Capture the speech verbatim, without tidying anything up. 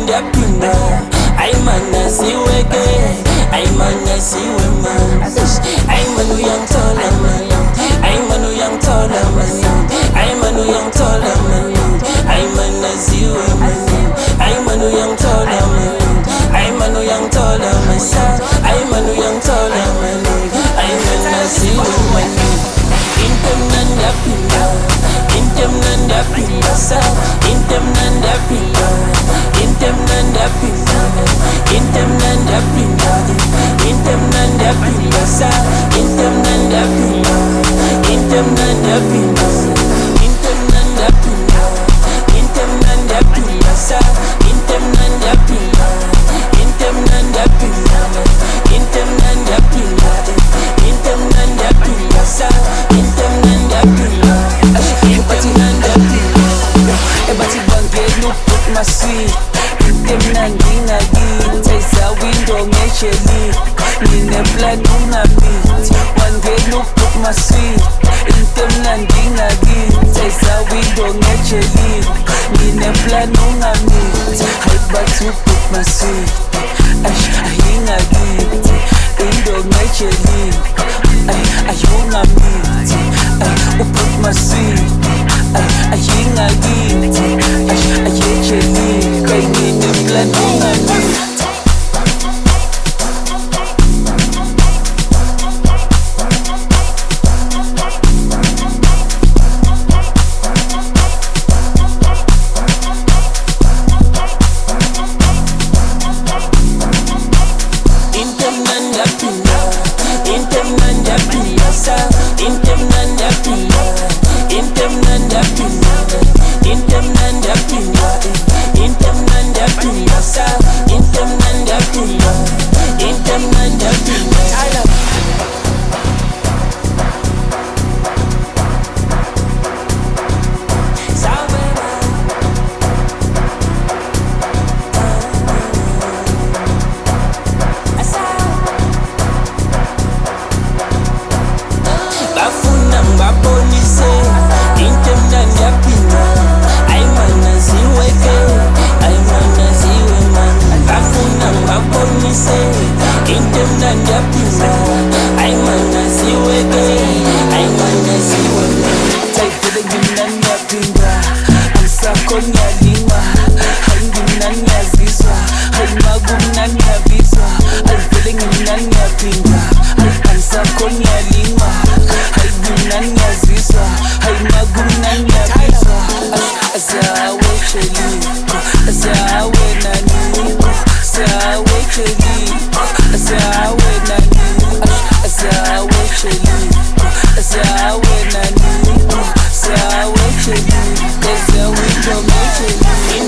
ndapinda aimana siweke aimana siwe man aimanu uyangithola man aimanu uyangithola man aimanu uyangithola man aimana siwe man aimanu uyangithola man aimanu uyangithola man aimanu uyangithola man aimana siwe man intem nandapinda intem nandapinda sa intem nandapinda intem nandapinda intem nandapinda intem nandapinda sa intem nandapinda intem nandapinda intem nandapinda intem nandapinda sa intem nandapinda intem nandapinda intem nandapinda intem nandapinda sa intem nandapinda intem nandapinda ebati bangenu put my sweet intem nandingagi taysa window ngecheli nine plan ungamit bangenu put my sweet intem nandingagi taysa window ngecheli nine plan ungamit hay batu put my sweet ash ahingagi indo ngecheli ay ayungamit ay uput my sweet ay ayingagi ash ayecheli kay nine plan ungamit There's a window,